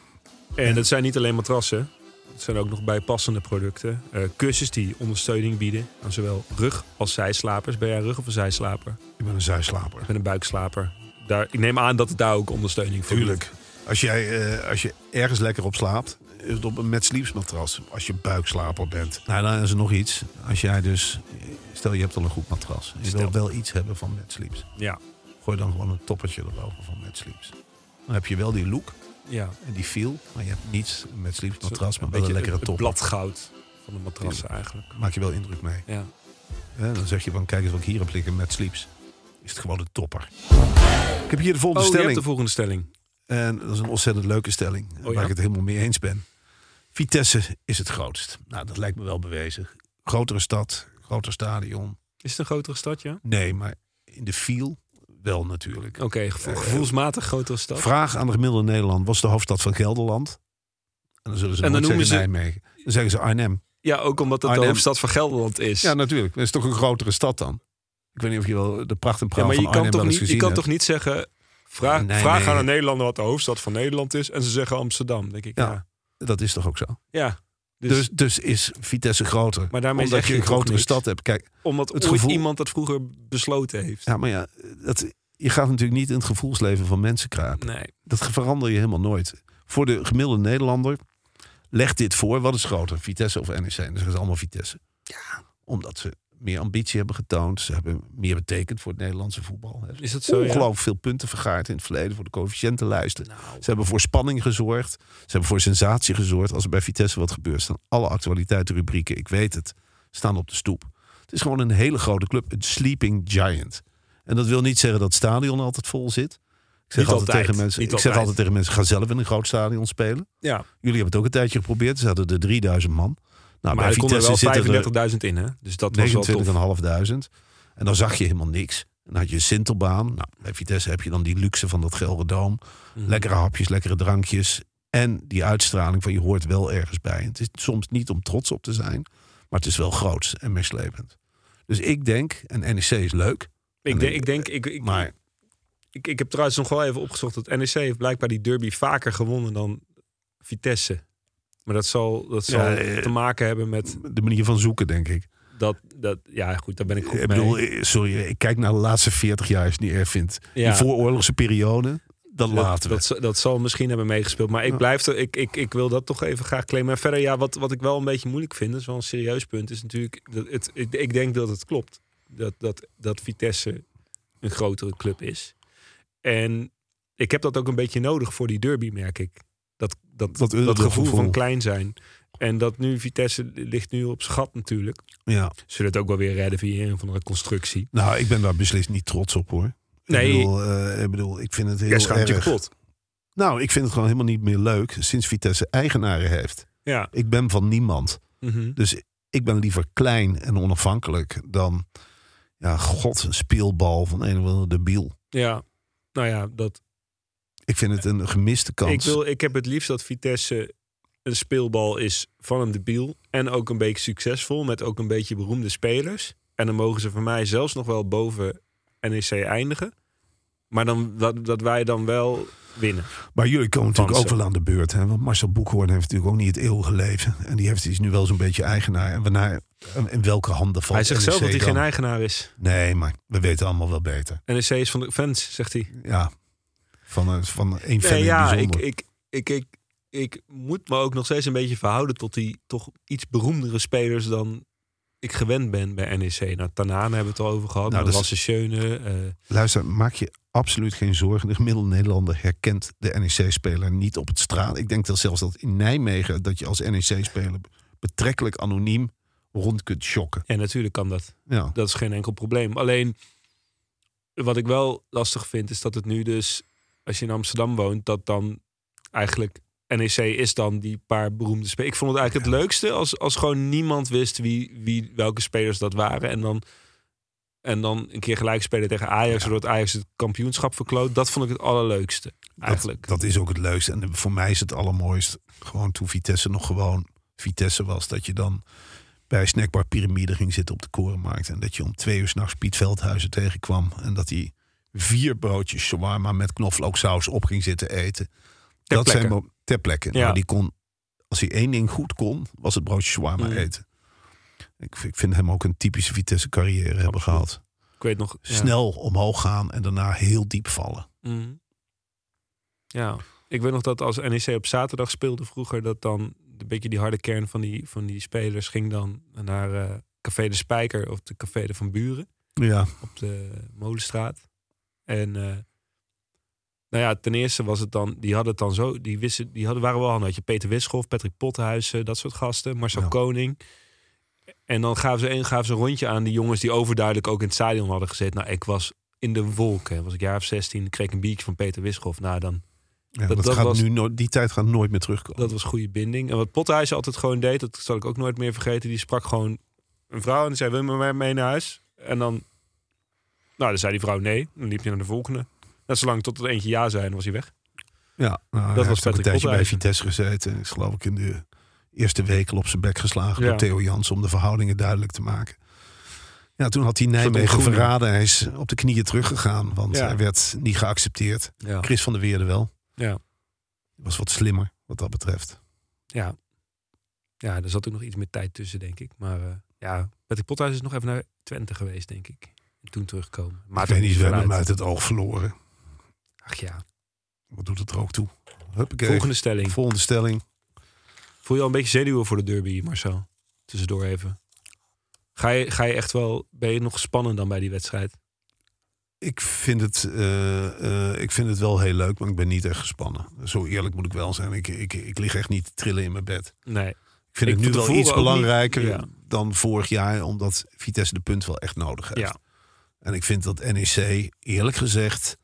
En dat zijn niet alleen matrassen. Het zijn ook nog bijpassende producten. Uh, kussens die ondersteuning bieden aan zowel rug- als zijslapers. Ben jij een rug- of een zijslaper? Ik ben een zijslaper. Ik ben een buikslaper. Daar, ik neem aan dat het daar ook ondersteuning voor Tuurlijk. Biedt. Als, jij, uh, als je ergens lekker op slaapt, is het op een Met Sleeps matras. Als je buikslaper bent. Nou, dan is er nog iets. Als jij dus... Stel, je hebt al een goed matras. Je Stel. wil wel iets hebben van Met Sleeps. Ja. Gooi dan gewoon een toppertje erover van Met Sleeps. Dan heb je wel die look. Ja. En die feel. Maar je hebt niet een Met Sleeps matras, maar wel een lekkere topper. Het bladgoud van de matrassen eigenlijk. Maak je wel indruk mee. Ja. Ja, dan zeg je van, kijk eens wat ik hier heb liggen Met Sleeps. Is het gewoon een topper. Ik heb hier de volgende oh, stelling. je hebt de volgende stelling. En dat is een ontzettend leuke stelling. Oh, waar ja? ik het helemaal mee eens ben. Vitesse is het grootst. Nou, dat lijkt me wel bewezen. Grotere stad, groter stadion. Is het een grotere stad, ja? Nee, maar in de feel wel natuurlijk. Oké, okay, gevo- gevoelsmatig uh, grotere stad. Vraag aan de gemiddelde Nederland. Was de hoofdstad van Gelderland? En dan zullen ze en dan noemen zeggen ze Nijmegen. Dan zeggen ze Arnhem. Ja, ook omdat het Arnhem. de hoofdstad van Gelderland is. Ja, natuurlijk. Dat is toch een grotere stad dan? Ik weet niet of je wel de pracht en praal ja, maar van je kan Arnhem toch wel eens niet, gezien Je kan hebt. toch niet zeggen... Vraag, nee, vraag nee. aan een Nederlander wat de hoofdstad van Nederland is. En ze zeggen Amsterdam, denk ik. Ja, ja. dat is toch ook zo? Ja. Dus, dus, dus is Vitesse groter. Maar daarmee omdat zeg je je een grotere niks. stad hebt. Kijk, omdat het ooit gevoel... iemand dat vroeger besloten heeft. Ja, maar ja, dat, je gaat natuurlijk niet in het gevoelsleven van mensen kruipen. Nee. Dat verander je helemaal nooit. Voor de gemiddelde Nederlander legt dit voor. Wat is groter, Vitesse of N E C? Dan zeggen ze allemaal Vitesse. Ja. Omdat ze meer ambitie hebben getoond. Ze hebben meer betekend voor het Nederlandse voetbal. Is dat zo? Ongelooflijk ja? veel punten vergaard in het verleden voor de coëfficiëntenlijsten. Nou. Ze hebben voor spanning gezorgd. Ze hebben voor sensatie gezorgd. Als er bij Vitesse wat gebeurt, staan alle actualiteitenrubrieken, ik weet het, staan op de stoep. Het is gewoon een hele grote club. Een sleeping giant. En dat wil niet zeggen dat het stadion altijd vol zit. Ik zeg, altijd, altijd tegen mensen, niet ik zeg altijd. altijd tegen mensen, ga zelf in een groot stadion spelen. Ja. Jullie hebben het ook een tijdje geprobeerd. Ze hadden er drieduizend man. Nou, maar bij er konden er wel zitten vijfendertigduizend in, hè? Dus dat was wel tof. negenentwintigduizend vijfhonderd. En dan zag je helemaal niks. En dan had je een Sintelbaan. Nou, bij Vitesse heb je dan die luxe van dat Gelderdoom. Mm. Lekkere hapjes, lekkere drankjes. En die uitstraling van je hoort wel ergens bij. Het is soms niet om trots op te zijn. Maar het is wel groots en meeslepend. Dus ik denk, en N E C is leuk. Ik denk, ik, denk ik, ik, maar, ik, ik heb trouwens nog wel even opgezocht dat N E C heeft blijkbaar die derby vaker gewonnen dan Vitesse. Maar dat zal, dat zal ja, te maken hebben met de manier van zoeken, denk ik. Dat, dat, ja, goed, daar ben ik goed ik mee. Bedoel, sorry, ik kijk naar de laatste veertig jaar als je het niet erg vindt. Ja. Die vooroorlogse periode. dat laten dat, we. Dat, dat zal misschien hebben meegespeeld. Maar ik Ja. blijf er, ik, ik, ik wil dat toch even graag claimen. En verder, ja, wat, wat ik wel een beetje moeilijk vind, is wel een serieus punt, is natuurlijk, dat het, ik, ik denk dat het klopt. Dat, dat, dat Vitesse een grotere club is. En ik heb dat ook een beetje nodig voor die derby, merk ik. Dat, dat, Dat, dat, dat gevoel gevoel. van klein zijn. En dat nu Vitesse ligt nu op schat natuurlijk. Ja. Zullen het ook wel weer redden via een van de constructie. Nou, ik ben daar beslist niet trots op, hoor. Nee. Ik bedoel, uh, ik, bedoel ik vind het heel Jij schaamt je erg. kapot. Nou, ik vind het gewoon helemaal niet meer leuk sinds Vitesse eigenaren heeft. Ja. Ik ben van niemand. Mm-hmm. Dus ik ben liever klein en onafhankelijk dan, ja, god, een speelbal van een of andere debiel. Ja, nou ja, dat... Ik vind het een gemiste kans. Ik, wil, ik heb het liefst dat Vitesse een speelbal is van een debiel. En ook een beetje succesvol met ook een beetje beroemde spelers. En dan mogen ze voor mij zelfs nog wel boven N E C eindigen. Maar dan, dat, dat wij dan wel winnen. Maar jullie komen natuurlijk Kansen. ook wel aan de beurt. Hè? Want Marcel Boekhoorn heeft natuurlijk ook niet het eeuwige leven. En die heeft, is nu wel zo'n beetje eigenaar. En waarna, in welke handen valt Hij zegt N E C zelf dat hij dan? geen eigenaar is. Nee, maar we weten allemaal wel beter. N E C is van de fans, zegt hij. Ja, van, een- van één fan Nee, in ja, het ik, bijzonder. ik, ik, ik, ik moet me ook nog steeds een beetje verhouden tot die toch iets beroemdere spelers dan ik gewend ben bij N E C. Nou, Tanane hebben we het al over gehad. Nou, Nou, dat is- Lasse Schöne. Uh, Luister, maak je absoluut geen zorgen. De gemiddelde Nederlander herkent de N E C-speler niet op het straat. Ik denk dat zelfs dat in Nijmegen dat je als N E C-speler betrekkelijk anoniem rond kunt shocken. ja, natuurlijk kan dat. Ja. Dat is geen enkel probleem. Alleen, wat ik wel lastig vind, is dat het nu dus, als je in Amsterdam woont, dat dan eigenlijk N E C is dan die paar beroemde spelers. Ik vond het eigenlijk het leukste als, als gewoon niemand wist wie, wie, welke spelers dat waren. En dan, en dan een keer gelijk spelen tegen Ajax, Ja. zodat Ajax het kampioenschap verkloot. Dat vond ik het allerleukste, eigenlijk. Dat, dat is ook het leukste. En voor mij is het allermooist gewoon toen Vitesse nog gewoon Vitesse was. Dat je dan bij Snackbar Pyramide ging zitten op de Korenmarkt. En dat je om twee uur 's nachts Piet Veldhuizen tegenkwam. En dat hij vier broodjes shawarma met knoflooksaus op ging zitten eten. Ter dat plekke. zijn mo- ter plekke. Ja. Nou, die kon, als hij één ding goed kon, was het broodje shawarma Mm. eten. Ik, ik vind hem ook een typische Vitesse carrière hebben gehad. Ik weet nog... ja. Snel omhoog gaan en daarna heel diep vallen. Mhm. Ja, ik weet nog dat als N E C op zaterdag speelde vroeger, dat dan een beetje die harde kern van die, van die spelers ging dan naar eh, Café de Spijker of de Café de Van Buren Ja, op de Molenstraat. En eh, nou ja, ten eerste was het dan, die hadden het dan zo, die wisten, die hadden waren wel handig. Had je Peter Wischoff, Patrick Pothuizen, dat soort gasten, Marcel Ja. Koning. En dan gaven ze een, gaven ze een rondje aan die jongens die overduidelijk ook in het stadion hadden gezeten. Nou, ik was in de wolken. Was ik jaar of zestien, kreeg ik een biertje van Peter Wischoff. Nou, dan ja Dat- dat, dat gaat was- nu nooit, die tijd gaat nooit meer terugkomen. dat was goede binding. En wat Pothuizen altijd gewoon deed, dat zal ik ook nooit meer vergeten. Die sprak gewoon een vrouw en die zei, wil je met mij mee naar huis? En dan, nou, dan zei die vrouw nee. Dan liep je naar de volgende. Net zolang tot het eentje ja zei, en dan was hij weg. Ja, nou, was hij heeft ook een Patrick tijdje bij Pothuizen. Vitesse gezeten. Is geloof ik in de eerste week al op zijn bek geslagen Ja. door Theo Jans om de verhoudingen duidelijk te maken. Ja, toen had hij soort Nijmegen ontgroening. verraden. Hij is op de knieën teruggegaan, want Ja. hij werd niet geaccepteerd. Ja. Chris van der Weerde wel. Ja. Was wat slimmer wat dat betreft. Ja. Ja, er zat ook nog iets meer tijd tussen, denk ik. Maar uh, ja, Patrick Pothuizen is nog even naar Twente geweest, denk ik. En toen terugkomen. Maar Ik weet niet, we hebben hem vanuit. uit het oog verloren. Ach ja. Wat doet het er ook toe? Huppakee. Volgende stelling. Volgende stelling. Voel je al een beetje zenuwen voor de derby, Marcel? Tussendoor even. Ga je, ga je echt wel, ben je nog spannend dan bij die wedstrijd? Ik vind, het, uh, uh, ik vind het wel heel leuk, maar ik ben niet echt gespannen. Zo eerlijk moet ik wel zijn. Ik, ik, ik lig echt niet te trillen in mijn bed. Nee. Ik vind Ik het nu van wel tevoren iets ook belangrijker niet, ja. dan vorig jaar, omdat Vitesse de punt wel echt nodig heeft. Ja. En ik vind dat N E C, eerlijk gezegd,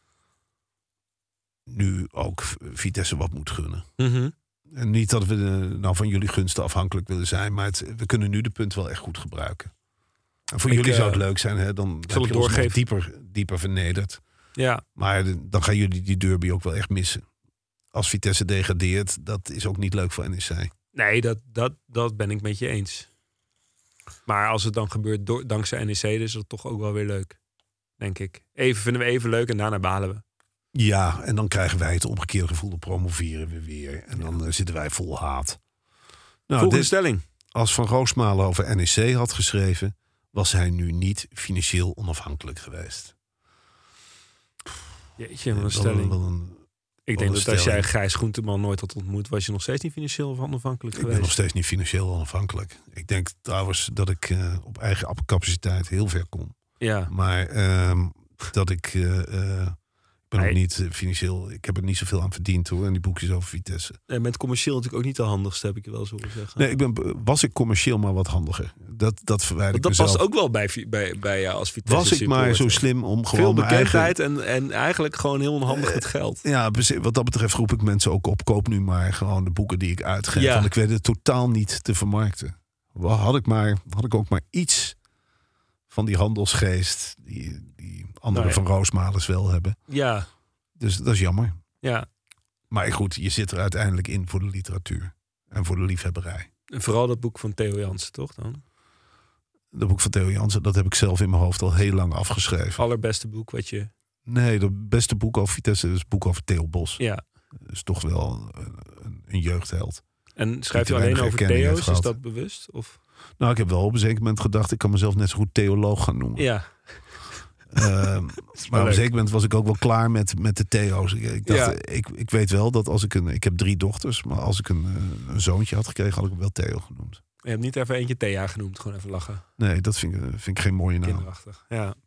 nu ook Vitesse wat moet gunnen. Mm-hmm. En niet dat we uh, nou van jullie gunsten afhankelijk willen zijn, maar het, we kunnen nu de punt wel echt goed gebruiken. En voor Ik, jullie uh, zou het leuk zijn, hè? Dan heb zal je het ons nog doorgeven. dieper, dieper vernederd. Ja. Maar de- dan gaan jullie die derby ook wel echt missen. Als Vitesse degradeert, dat is ook niet leuk voor N E C. Nee, dat, dat, dat ben ik met je eens. Maar als het dan gebeurt door, dankzij N E C, dan is het toch ook wel weer leuk. Denk ik. Even vinden we even leuk en daarna balen we. Ja, en dan krijgen wij het omgekeerde gevoel, dan promoveren we weer. En dan uh, zitten wij vol haat. Nou, Volgende dit, stelling. als Van Roosmalen over N E C had geschreven, was hij nu niet financieel onafhankelijk geweest. Jeetje, wat een stelling. Wel, wel een, Ik denk dat als jij Gijs Groenteman nooit had ontmoet, was je nog steeds niet financieel onafhankelijk ik geweest. ben nog steeds niet financieel onafhankelijk. Ik denk trouwens dat ik uh, op eigen capaciteit heel ver kom. Ja. Maar uh, dat ik... Uh, uh, Ik ben ook niet uh, financieel. Ik heb er niet zoveel aan verdiend hoor. En die boekjes over Vitesse. En met commercieel natuurlijk ook niet de handigste, heb ik je wel zo zeggen. Nee, ik ben, was ik commercieel maar wat handiger. Dat, dat verwijder ik Dat mezelf. past ook wel bij, bij, bij jou als Vitesse. Was ik maar zo slim om gewoon veel bekendheid eigen... en, en eigenlijk gewoon heel onhandig uh, met geld. Ja, wat dat betreft roep ik mensen ook op. Koop nu maar gewoon de boeken die ik uitgeef. Ja. Want ik weet het totaal niet te vermarkten. Had ik, maar, had ik ook maar iets van die handelsgeest die, die anderen nou ja. van Roosmalens wel hebben. Ja. Dus dat is jammer. Ja. Maar goed, je zit er uiteindelijk in voor de literatuur. En voor de liefhebberij. En vooral dat boek van Theo Jansen, toch dan? Dat boek van Theo Jansen, dat heb ik zelf in mijn hoofd al heel lang afgeschreven. Het allerbeste boek wat je... Nee, het beste boek over Vitesse is het boek over Theo Bos. Ja. Dat is toch wel een, een jeugdheld. En schrijf je alleen over Theo's? Is dat bewust? Of? Nou, ik heb wel op een zeker moment gedacht... ik kan mezelf net zo goed theoloog gaan noemen. Ja. Uh, maar op een zeker moment was ik ook wel klaar met, met de Theo's. Ik, ik dacht, ja. ik, ik weet wel dat als ik een... Ik heb drie dochters, maar als ik een, een zoontje had gekregen... had ik hem wel Theo genoemd. Je hebt niet even eentje Thea genoemd, gewoon even lachen. Nee, dat vind ik, vind ik geen mooie naam. Kinderachtig, ja. Oké.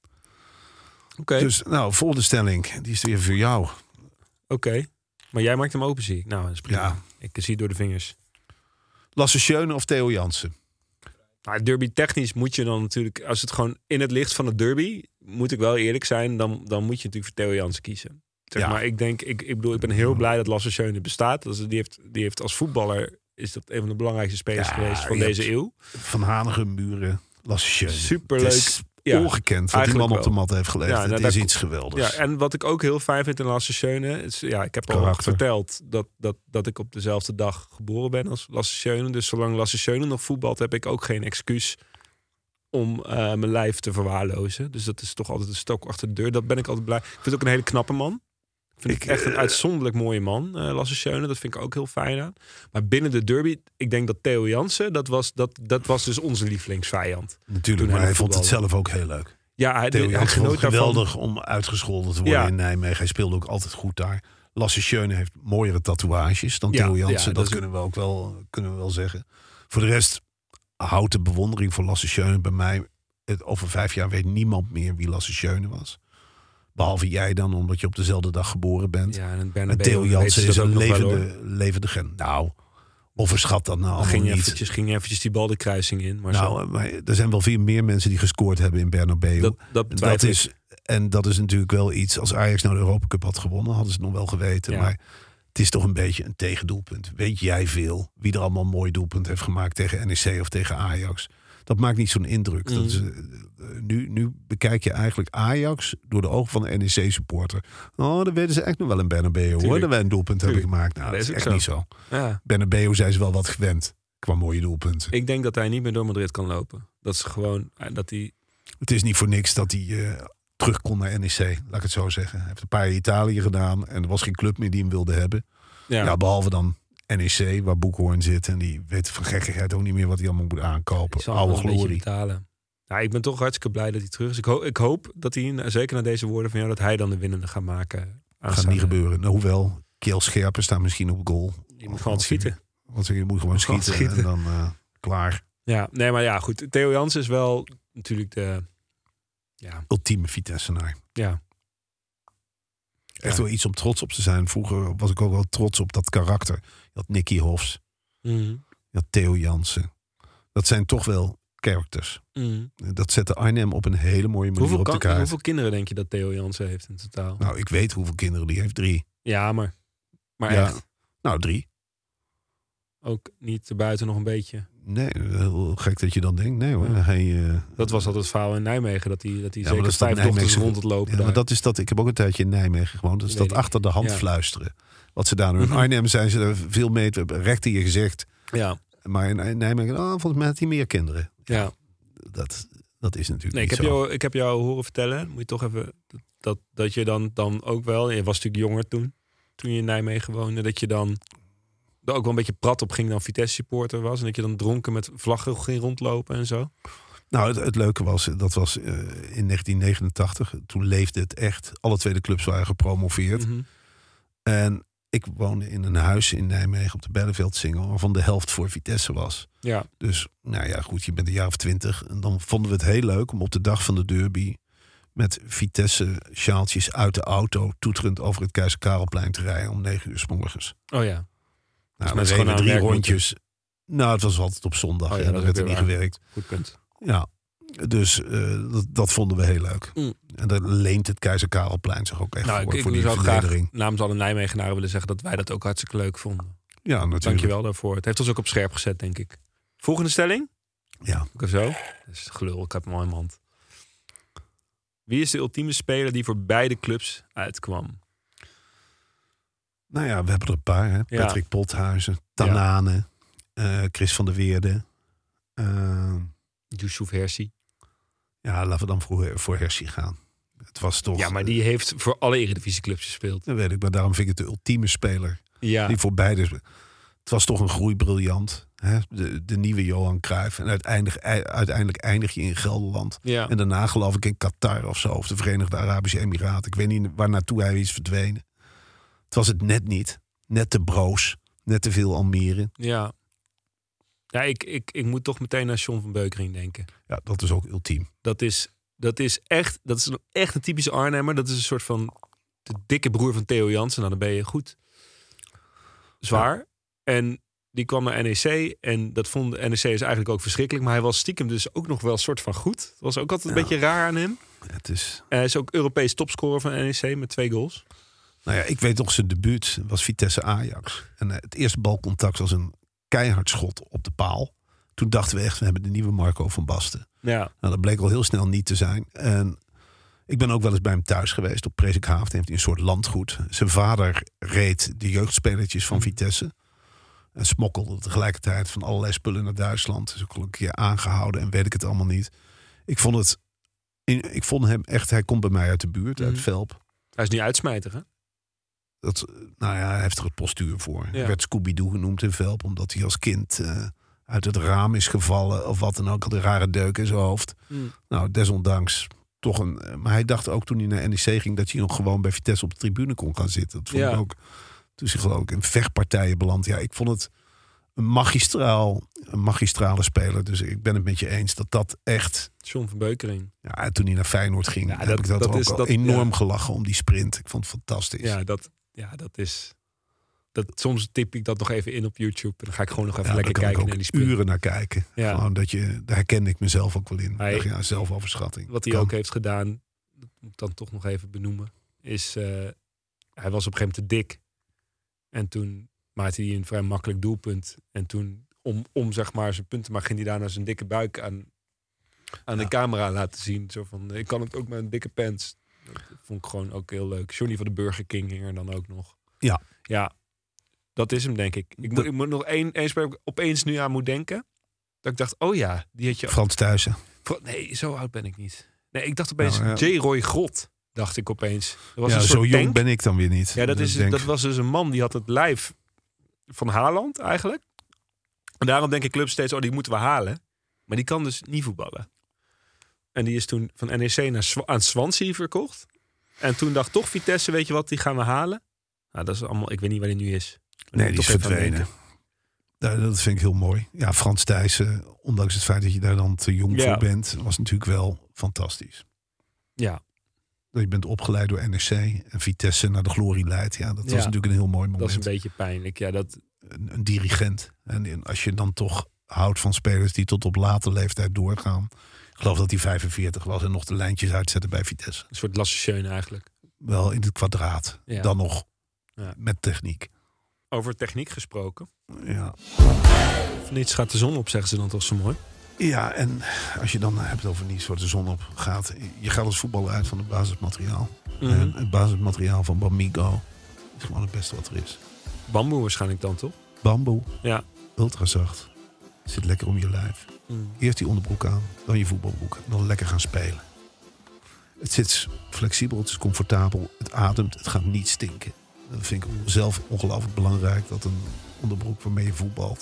Okay. Dus, nou, volgende stelling. Die is weer voor jou. Oké. Okay. Maar jij maakt hem open, zie ik. Nou, dat is prima. Ja. Ik zie het door de vingers. Lasse Schöne of Theo Jansen? Nou, derby technisch moet je dan natuurlijk... Als het gewoon in het licht van het derby... moet ik wel eerlijk zijn... dan, dan moet je natuurlijk voor Theo Jansen kiezen. Zeg ja. Maar ik denk... Ik, ik bedoel, ik ben heel blij dat Lasse Schöne bestaat. Dus die, heeft, die heeft als voetballer... is dat een van de belangrijkste spelers ja, geweest van deze eeuw. Van Hanegem, Muren, Lasse Schöne. Superleuk. Ja, ongekend wat die man wel. op de mat heeft gelegd. Ja, nou, het is daar, iets geweldigs. Ja, en wat ik ook heel fijn vind in Lasse Schöne... Is, ja, ik heb al verteld dat, dat, dat ik op dezelfde dag geboren ben als Lasse Schöne. Dus zolang Lasse Schöne nog voetbalt... heb ik ook geen excuus om uh, mijn lijf te verwaarlozen. Dus dat is toch altijd een stok achter de deur. Dat ben ik altijd blij. Ik vind het ook een hele knappe man. Ik vind ik, het echt een uitzonderlijk mooie man, uh, Lasse Schöne. Dat vind ik ook heel fijn aan. Maar binnen de derby, ik denk dat Theo Jansen... dat was, dat, dat was dus onze lievelingsvijand. Natuurlijk, maar hij, hij vond het zelf ook heel leuk. Ja, hij, Theo hij genoot vond het geweldig daarvan. Om uitgescholden te worden ja. in Nijmegen. Hij speelde ook altijd goed daar. Lasse Schöne heeft mooiere tatoeages dan ja, Theo Jansen. Ja, dat dat kunnen we ook wel, kunnen we wel zeggen. Voor de rest houdt de bewondering voor Lasse Schöne bij mij... Het, over vijf jaar weet niemand meer wie Lasse Schöne was. Behalve jij dan, omdat je op dezelfde dag geboren bent. Ja, en, en Theo Jansen is een levende, levende gen. Nou, overschat dat nou allemaal ging je niet. Eventjes, ging je eventjes die bal de kruising in. Maar nou, zo. Maar er zijn wel veel meer mensen die gescoord hebben in Bernabeu. Dat, dat, dat is, en dat is natuurlijk wel iets. Als Ajax nou de Europa Cup had gewonnen, hadden ze het nog wel geweten. Ja. Maar het is toch een beetje een tegendoelpunt. Weet jij veel wie er allemaal een mooi doelpunt heeft gemaakt tegen N E C of tegen Ajax? Dat maakt niet zo'n indruk. Mm. Dat is, uh, nu, nu bekijk je eigenlijk Ajax door de ogen van een N E C-supporter. Oh, dan weten ze echt nog wel een Bernabeu, hoor. Dat wij een doelpunt Tuurlijk. hebben gemaakt. Nou, dat, dat is echt zo. niet zo. Ja. Bernabeu zijn ze wel wat gewend qua mooie doelpunten. Ik denk dat hij niet meer door Madrid kan lopen. Dat is gewoon... Dat hij... Het is niet voor niks dat hij uh, terug kon naar N E C, laat ik het zo zeggen. Hij heeft een paar jaar Italië gedaan en er was geen club meer die hem wilde hebben. Ja, ja behalve dan... N E C, waar Boekhoorn zit. En die weet van gekkigheid ook niet meer wat hij allemaal moet aankopen. Oude glorie. Nou, ik ben toch hartstikke blij dat hij terug is. Ik, ho- ik hoop dat hij, zeker na deze woorden van jou, dat hij dan de winnende gaat maken. Dat gaat niet gebeuren. Nou, hoewel, Kjell Scherpen staat misschien op goal. Je moet gewoon schieten. Want je moet gewoon moet schieten, schieten en dan uh, klaar. Ja, nee, maar ja, goed. Theo Jansen is wel natuurlijk de... Ja. Ultieme Vitessenaar. Ja. Echt ja. wel iets om trots op te zijn. Vroeger was ik ook wel trots op dat karakter. Je had Nicky Hofs. Mm-hmm. Je had Theo Jansen. Dat zijn toch wel characters. Mm. Dat zette Arnhem op een hele mooie manier hoeveel op de kaart. Hoeveel kinderen denk je dat Theo Jansen heeft in totaal? Nou, ik weet hoeveel kinderen die heeft. Drie. Ja, maar, maar ja. echt? Nou, drie. Ook niet erbuiten nog een beetje? Nee, heel gek dat je dan denkt. Nee hoor. Ja. Hij, uh, dat was altijd het verhaal in Nijmegen. Dat hij, dat hij ja, zeker vijf dochters rond het lopen ja, daar. maar dat is dat. Ik heb ook een tijdje in Nijmegen gewoond. Dat is dat achter de hand ja. fluisteren. Wat ze daar doen. In Arnhem zijn ze er veel mee. Recht in je gezicht. Ja. Maar in Nijmegen, oh, volgens mij had hij meer kinderen. Ja. Dat, dat is natuurlijk nee, niet ik heb zo. Jou, ik heb jou horen vertellen. Moet je toch even... Dat, dat je dan, dan ook wel... Je was natuurlijk jonger toen. Toen je in Nijmegen woonde. Dat je dan... er ook wel een beetje prat op ging dan Vitesse supporter was. En dat je dan dronken met vlaggen ging rondlopen en zo. Nou, het, het leuke was, dat was uh, in negentien negenentachtig. Toen leefde het echt. Alle tweede clubs waren gepromoveerd. Mm-hmm. En ik woonde in een huis in Nijmegen op de Belleveldsingel, waarvan de helft voor Vitesse was. Ja. Dus, nou ja, goed, je bent een jaar of twintig. En dan vonden we het heel leuk om op de dag van de derby met Vitesse sjaaltjes uit de auto toeterend over het Keizer Karelplein te rijden om negen uur 's morgens. Oh ja. Nou, dus we reden drie rondjes. Nou, het was altijd op zondag. Oh ja, ja, dat er werd er niet waar. gewerkt. Goed punt. Ja, dus uh, dat, dat vonden we heel leuk. Mm. En daar leent het Keizer Karelplein zich ook echt nou, voor, ik, ik voor die zou graag vernedering. namens alle Nijmegenaren willen zeggen dat wij dat ook hartstikke leuk vonden. Ja, natuurlijk. Dank je wel daarvoor. Het heeft ons ook op scherp gezet, denk ik. Volgende stelling? Ja. Ook even zo. Dat is gelul, ik heb hem al in mijn hand. Wie is de ultieme speler die voor beide clubs uitkwam? Nou ja, we hebben er een paar. Hè? Ja. Patrick Pothuizen, Tanane, ja. uh, Chris van der Weerde. Uh, Yusuf Hersi. Ja, laten we dan voor, voor Hersi gaan. Het was toch... Ja, maar die heeft voor alle Eredivisieclubs gespeeld. Dat weet ik, maar daarom vind ik het de ultieme speler. Ja. Die voor beide... Het was toch een groeibriljant. Hè? De, de nieuwe Johan Cruijff. En uiteindelijk, uiteindelijk eindig je in Gelderland. Ja. En daarna geloof ik in Qatar of zo. Of de Verenigde Arabische Emiraten. Ik weet niet waar naartoe hij is verdwenen. Het was het net niet. Net te broos. Net te veel Almere. Ja. Ja, ik, ik, ik moet toch meteen naar John van Beukering denken. Ja, dat is ook ultiem. Dat is, dat is echt dat is echt een typische Arnhemmer. Dat is een soort van de dikke broer van Theo Jansen. Nou, dan ben je goed zwaar. Ja. En die kwam naar N E C. En dat vond N E C is eigenlijk ook verschrikkelijk. Maar hij was stiekem dus ook nog wel een soort van goed. Het was ook altijd een ja. beetje raar aan hem. Het is... Hij is ook Europees topscorer van N E C met twee goals. Nou ja, ik weet nog zijn debuut was Vitesse Ajax. En het eerste balcontact was een keihard schot op de paal. Toen dachten we echt, we hebben de nieuwe Marco van Basten. Ja. Nou, dat bleek al heel snel niet te zijn. En ik ben ook wel eens bij hem thuis geweest. Op Presikhaven heeft hij een soort landgoed. Zijn vader reed de jeugdspelertjes van Vitesse. En smokkelde tegelijkertijd van allerlei spullen naar Duitsland. Is ook al een keer aangehouden en weet ik het allemaal niet. Ik vond het... Ik vond hem echt... Hij komt bij mij uit de buurt, mm. uit Velp. Hij is niet uitsmijter, hè? Dat, nou ja, hij heeft er het postuur voor. Ja. Hij werd Scooby-Doo genoemd in Velp, omdat hij als kind uh, uit het raam is gevallen of wat dan ook. Had een rare deuk in zijn hoofd. Mm. Nou, desondanks toch een... Maar hij dacht ook toen hij naar N E C ging dat hij nog gewoon bij Vitesse op de tribune kon gaan zitten. Dat vond ja. ik ook... Toen zich geloof ik in vechtpartijen beland. Ja, ik vond het een magistraal, een magistrale speler. Dus ik ben het met je eens dat dat echt... John van Beukering. Ja, toen hij naar Feyenoord ging, ja, heb dat, ik dat, dat ook is, al dat, enorm ja. gelachen om die sprint. Ik vond het fantastisch. Ja, dat, ja, dat is... Dat, soms tip ik dat nog even in op YouTube. En dan ga ik gewoon nog even ja, lekker kijken naar die sprint. Uren naar kijken. Ja. Gewoon dat je, daar herkende ik mezelf ook wel in. Hij, ja, zelfoverschatting. Wat hij kan. ook heeft gedaan, dat moet ik dan toch nog even benoemen, is... Uh, hij was op een gegeven moment te dik. En toen maakte hij een vrij makkelijk doelpunt. En toen, om, om zeg maar zijn punten, maar ging hij daar naar zijn dikke buik aan, aan ja. de camera laten zien. Zo van, ik kan het ook met een dikke pants. Dat vond ik gewoon ook heel leuk. Johnny van de Burger King hing er dan ook nog. Ja. Ja, dat is hem, denk ik. Ik, moet, ik moet nog één, één speler opeens nu aan moet denken. Dat ik dacht, oh ja, die had je... Frans Thuyssen. Nee, zo oud ben ik niet. Nee, ik dacht opeens nou, ja. J. Roy Grot. Dacht ik opeens. Dat was ja, een soort zo jong tank. ben ik dan weer niet. Ja, dat, is, denk... dat was dus een man die had het lijf van Haaland eigenlijk. En daarom denken clubs steeds, oh, die moeten we halen. Maar die kan dus niet voetballen. En die is toen van N E C naar Sw- aan Swansea verkocht. En toen dacht toch Vitesse, weet je wat, die gaan we halen. Nou, dat is allemaal, ik weet niet waar die nu is. Nee, die is verdwenen. Ja, dat vind ik heel mooi. Ja, Frans Thuyssen, ondanks het feit dat je daar dan te jong ja. voor bent, was natuurlijk wel fantastisch. Ja. Je bent opgeleid door N E C en Vitesse naar de glorie leidt. Ja, dat was ja, natuurlijk een heel mooi moment. Dat is een beetje pijnlijk. Ja, dat... een, een dirigent. En als je dan toch houdt van spelers die tot op late leeftijd doorgaan. Ik geloof dat hij vijfenveertig was en nog de lijntjes uitzetten bij Vitesse. Een soort Lasse Schöne eigenlijk. Wel in het kwadraat. Ja. Dan nog ja. met techniek. Over techniek gesproken. Ja. Van niets gaat de zon op, zeggen ze dan toch zo mooi. Ja, en als je dan hebt over niets waar de zon op gaat. Je gaat als voetballer uit van het basismateriaal. Mm-hmm. En het basismateriaal van Bamigo is gewoon het beste wat er is. Bamboe waarschijnlijk dan, toch? Bamboe. Ja. Ultrazacht. Zit lekker om je lijf. Mm. Eerst die onderbroek aan, dan je voetbalbroek. En dan lekker gaan spelen. Het zit flexibel, het is comfortabel, het ademt, het gaat niet stinken. Dat vind ik zelf ongelooflijk belangrijk. Dat een onderbroek waarmee je voetbalt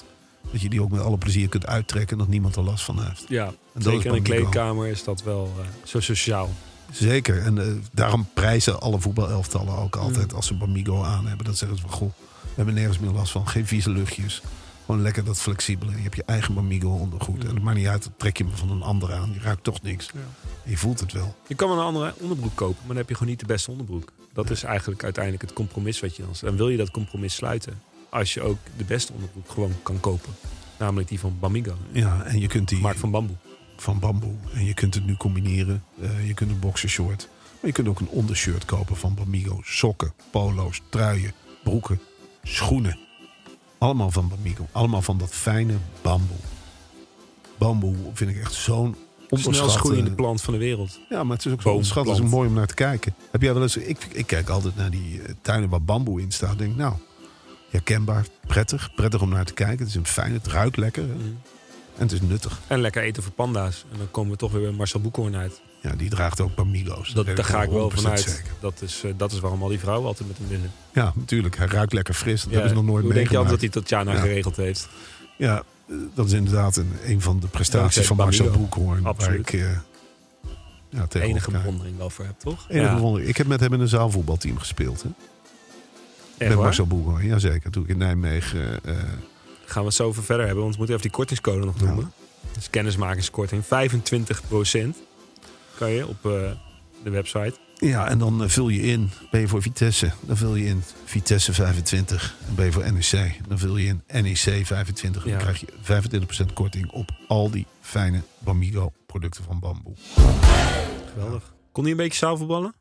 Dat je die ook met alle plezier kunt uittrekken en dat niemand er last van heeft. Ja, en zeker in een kleedkamer is dat wel uh, zo sociaal. Zeker. En uh, daarom prijzen alle voetbalelftallen ook altijd mm. als ze Bamigo aan hebben. Dan zeggen ze van, goh, we hebben nergens meer last van. Geen vieze luchtjes. Gewoon lekker dat flexibele. Je hebt je eigen Bamigo ondergoed. Mm. En het maakt niet uit, dan trek je hem van een ander aan. Je raakt toch niks. Ja. Je voelt het wel. Je kan wel een andere onderbroek kopen, maar dan heb je gewoon niet de beste onderbroek. Dat ja. is eigenlijk uiteindelijk het compromis wat je dan... En wil je dat compromis sluiten? Als je ook de beste onderbroek gewoon kan kopen. Namelijk die van Bamigo. Ja, en je kunt die... Gemaakt van bamboe. Van bamboe. En je kunt het nu combineren. Uh, je kunt een boxershort. Maar je kunt ook een ondershirt kopen van Bamigo. Sokken, polo's, truien, broeken, schoenen. Allemaal van Bamigo. Allemaal van dat fijne bamboe. Bamboe vind ik echt zo'n onderschat. Snelst groeiende plant van de wereld. Ja, maar het is ook zo onderschat. Het is mooi om naar te kijken. Heb jij wel eens... Ik, ik kijk altijd naar die uh, tuinen waar bamboe in staat. Denk nou, herkenbaar, prettig. Prettig om naar te kijken. Het is een fijn, het ruikt lekker. Hè? Mm. En het is nuttig. En lekker eten voor panda's. En dan komen we toch weer bij Marcel Boekhoorn uit. Ja, die draagt ook Bamigo's. Dat, daar ga ik wel vanuit. Dat is, uh, dat is waarom al die vrouwen altijd met hem willen. Ja, natuurlijk. Hij ruikt lekker fris. Dat ja, hebben ze nog nooit hoe meegemaakt. Hoe denk je altijd dat hij Tatjana ja. geregeld heeft? Ja, dat is inderdaad een, een van de prestaties ja, van Marcel Boekhoorn. Absoluut. Waar ik uh, ja, enige bewondering wel voor heb, toch? Enige ja. bewondering. Ik heb met hem in een zaalvoetbalteam gespeeld. Hè? Echt, met waar? Marcel Boekhoorn, jazeker. Toen ik in Nijmegen... Uh, Gaan we het zo over verder hebben, want we moeten even die kortingscode nog noemen. Ja. Dus kennismakingskorting, vijfentwintig procent kan je op uh, de website. Ja, en dan uh, vul je in, ben je voor Vitesse, dan vul je in Vitesse vijfentwintig. En ben je voor N E C, dan vul je in N E C vijfentwintig. Ja. Dan krijg je vijfentwintig procent korting op al die fijne Bamigo producten van bamboe. Geweldig. Kon hij een beetje zaalvoetballen?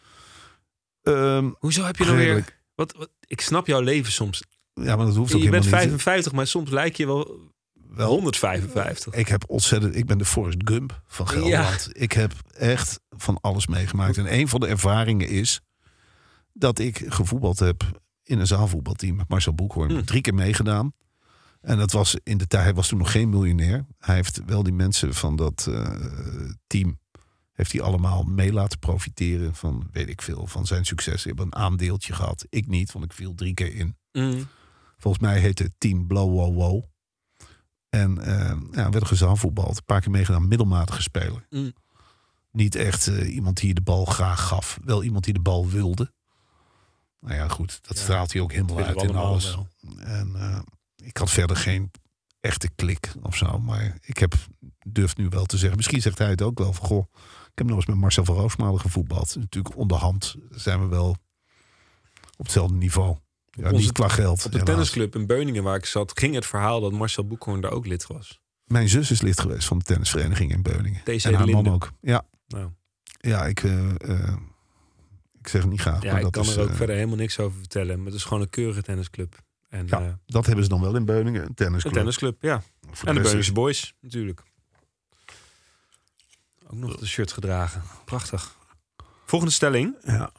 Um, Hoezo heb je dan weer... Wat, wat, ik snap jouw leven soms. Ja, maar dat hoeft ook je helemaal bent niet. vijfenvijftig, maar soms lijk je wel... Wel honderdvijfenvijftig. Ik heb ontzettend. Ik ben de Forrest Gump van Gelderland. Ja. Ik heb echt van alles meegemaakt. En een van de ervaringen is dat ik gevoetbald heb in een zaalvoetbalteam met Marcel Boekhoorn. Hmm. Drie keer meegedaan. En dat was in de tijd. Hij was toen nog geen miljonair. Hij heeft wel die mensen van dat uh, team. Heeft hij allemaal mee laten profiteren van, weet ik veel, van zijn succes. Ze hebben een aandeeltje gehad. Ik niet, want ik viel drie keer in. Hmm. Volgens mij heette het team Blow Wow Wow. En uh, ja, werd gezaalvoetbald. Een paar keer meegedaan, middelmatige speler. Mm. Niet echt uh, iemand die de bal graag gaf. Wel iemand die de bal wilde. Nou ja, goed. Dat ja, straalt hij ook helemaal uit in alles. Wel. En uh, ik had verder geen echte klik of zo. Maar ik heb, durf nu wel te zeggen. Misschien zegt hij het ook wel van, goh, ik heb nog eens met Marcel van Roosmalen gevoetbald. Natuurlijk onderhand zijn we wel op hetzelfde niveau. Ja, niet qua geld. Op de tennisclub in Beuningen waar ik zat, ging het verhaal dat Marcel Boekhoorn daar ook lid was. Mijn zus is lid geweest van de tennisvereniging in Beuningen. T C en haar Linde. man ook. Ja, nou. ja ik, uh, uh, ik zeg het niet graag. Ja, maar ik dat kan is, er ook uh, verder helemaal niks over vertellen. Maar het is gewoon een keurige tennisclub. En, ja, uh, dat hebben ze dan wel in Beuningen, een tennisclub. Een tennisclub, ja. En de Beuningse Boys, natuurlijk. Ook nog de shirt gedragen. Prachtig. Volgende stelling. Ja.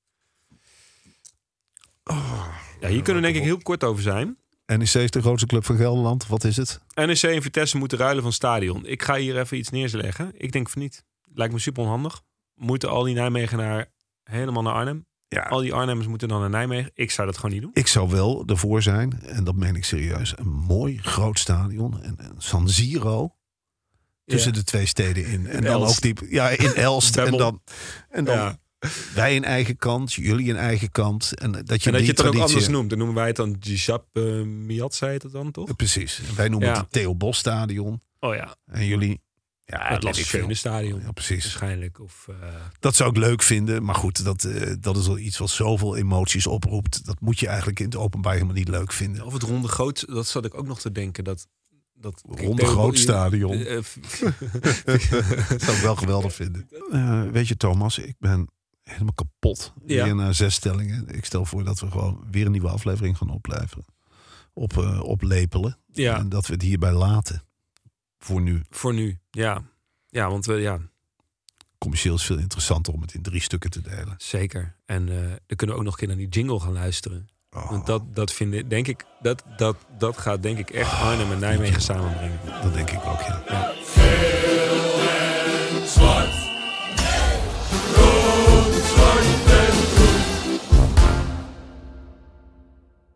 Oh, ja, hier kunnen we denk ik heel kort over zijn. N E C is de grootste club van Gelderland. Wat is het? N E C en Vitesse moeten ruilen van stadion. Ik ga hier even iets neerleggen. Ik denk van niet. Lijkt me super onhandig. Moeten al die Nijmegenaren helemaal naar Arnhem? Ja. Al die Arnhemmers moeten dan naar Nijmegen. Ik zou dat gewoon niet doen. Ik zou wel ervoor zijn, en dat meen ik serieus, een mooi groot stadion. En, en San Siro. Tussen ja. de twee steden in. En in dan Elst. ook die. Ja, in Elst. en dan. En dan ja. Wij een eigen kant, jullie een eigen kant. En dat je, en dat die je het dan traditie... ook anders noemt. Dan noemen wij het dan Giuseppe uh, Miazza heet het dan, toch? Precies. En wij noemen ja. het het Theo Bos Stadion. Oh ja. En jullie... Ja, het Las Schöne Stadion. Ja, precies. Waarschijnlijk. Of, uh... Dat zou ik leuk vinden. Maar goed, dat, uh, dat is wel iets wat zoveel emoties oproept. Dat moet je eigenlijk in het openbaar helemaal niet leuk vinden. Of het ronde groot, dat zat ik ook nog te denken. Dat, dat ronde Theo groot stadion. Uh, dat zou ik wel geweldig vinden. Uh, weet je Thomas, ik ben... helemaal kapot. Ja. Weer na zes stellingen. Ik stel voor dat we gewoon weer een nieuwe aflevering gaan opleveren. Op, uh, oplepelen. Ja. En dat we het hierbij laten. Voor nu. Voor nu, ja. Ja, want we, ja. Commercieel is veel interessanter om het in drie stukken te delen. Zeker. En uh, dan kunnen we ook nog een keer naar die jingle gaan luisteren. Oh. Want dat, dat vind ik, denk ik, dat, dat, dat gaat denk ik echt Arnhem en Nijmegen samenbrengen. Dat denk ik ook, ja. ja.